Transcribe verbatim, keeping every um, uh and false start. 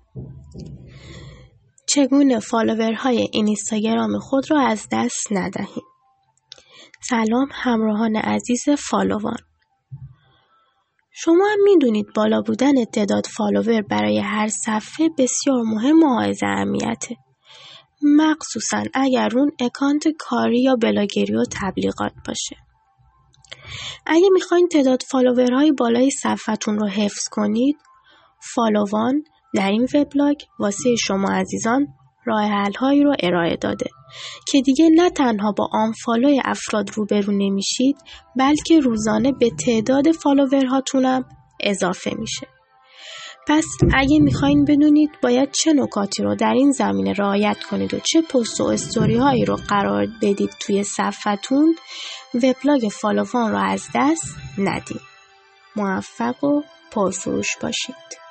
چگونه فالوورهای اینستاگرام خود را از دست ندهیم؟ سلام همراهان عزیز فالووان. شما هم میدونید بالا بودن تعداد فالوور برای هر صفحه بسیار مهم و حائز اهمیته، مخصوصا اگر اون اکانت کاری یا بلاگری و تبلیغات باشه. اگه میخواین تعداد فالوورهای بالای صفحتون رو حفظ کنید، فالووان در این وبلاگ واسه شما عزیزان راه حل‌هایی رو ارائه داده که دیگه نه تنها با آنفالوی افراد روبرو نمیشید، بلکه روزانه به تعداد فالوورهاتون هم اضافه میشه. پس اگه میخواین بدونید باید چه نکاتی رو در این زمینه رعایت کنید و چه پست و استوری هایی رو قرار بدید توی صفحتون، وبلاگ فالووان رو از دست ندید. موفق و پرفروش باشید.